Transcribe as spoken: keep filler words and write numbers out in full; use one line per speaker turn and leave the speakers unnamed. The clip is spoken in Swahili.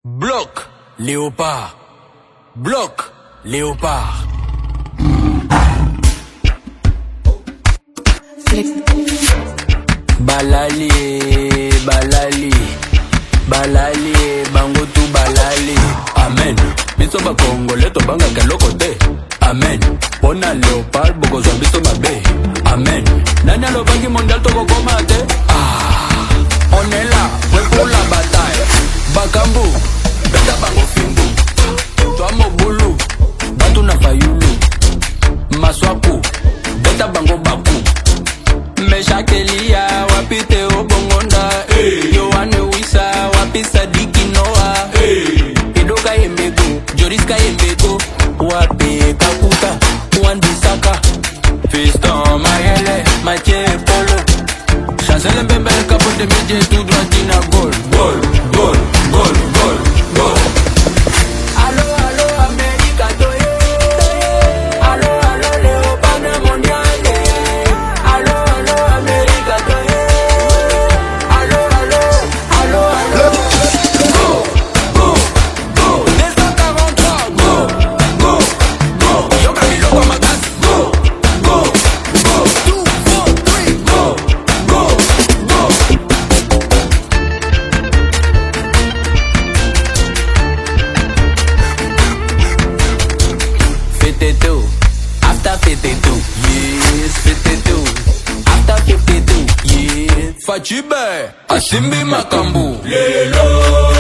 Bloc, léopard. Bloc, léopard. Balali, balali, balali, bango tu balali. Amen. Biso ba Congolais to banga keloko te. Amen. Pona léopard boko zwa biso babe. Amen. Nani alobangi mondial to kokoma te. Ah, on est là, ouais pour la bataille. Bakambu, beta bango fingu. Toi mobulu, batu na fayulu. Maswaku, beta bango baku. Meshakelia, wapite obongonda. Hey. Yohane Wisa, wapisa diki noa. Hey. Idoka yembego, Joriska yembego. Wape kakuta, wandisaka. Fiston, Mayele, Mathieu Polo. Chancel Mbembe, capote métier, tout droit dina gol. Gol, gol, gol, gol, gol. Allo, allo, America, toye. Allo, allo, Léopard mondial. Allo, allo, America, toye. Allo, allo, allo, allo. Go, go, go. deux cent quarante-trois, go, go, go. Yo Camilo comme gas. Go, go, go. Two, four, three, go, go, go. fifty-two, after fifty-two, yes, fifty-two, after fifty-two, yeah. Fachibe, Asimbi Makambu, Lelo.